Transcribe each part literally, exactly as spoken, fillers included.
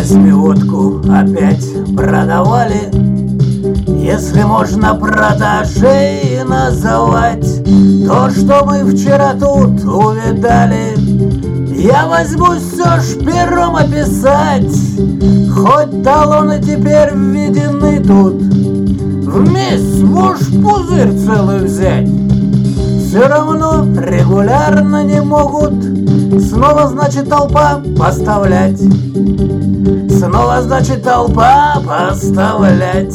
Вязьми водку опять продавали, если можно продажей называть то, что мы вчера тут увидали. Я возьмусь все ж пером описать, хоть талоны теперь введены тут. Вместе можешь пузырь целый взять, все равно регулярно не могут. Снова, значит, толпа поставлять, снова, значит, толпа поставлять.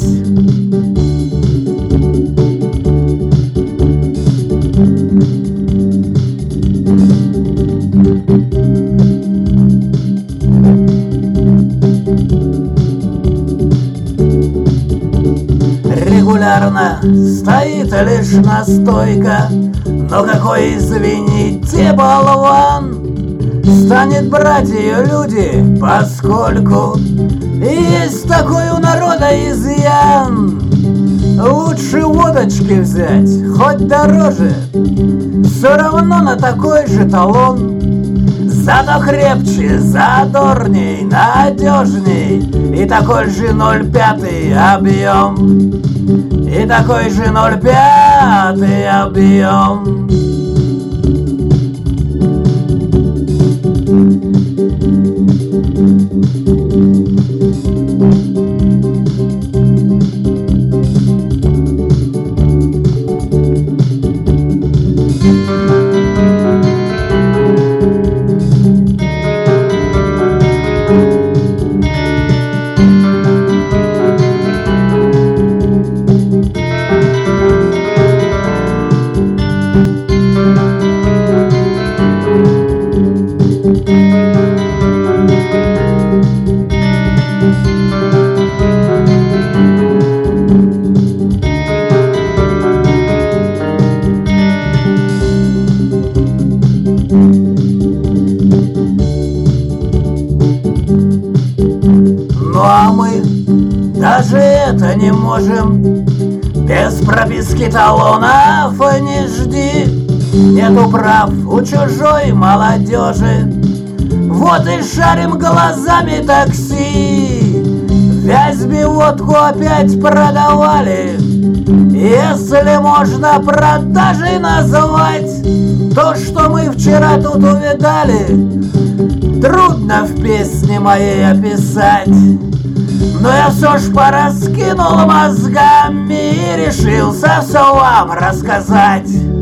Регулярно стоит лишь настойка, но какой, извините, болван станет брать ее, люди, поскольку есть такой у народа изъян. Лучше водочки взять, хоть дороже, все равно на такой же талон. Зато крепче, задорней, надежней, и такой же ноль пятый объем, и такой же ноль пятый объем. Ну а мы даже это не можем. Без прописки талонов не жди. Нету прав у чужой молодежи. Вот и шарим глазами такси. Вязьми водку опять продавали, если можно продажей назвать то, что мы вчера тут увидали. Трудно в песне моей описать, но я все ж пораскинул мозгами и решился все вам рассказать.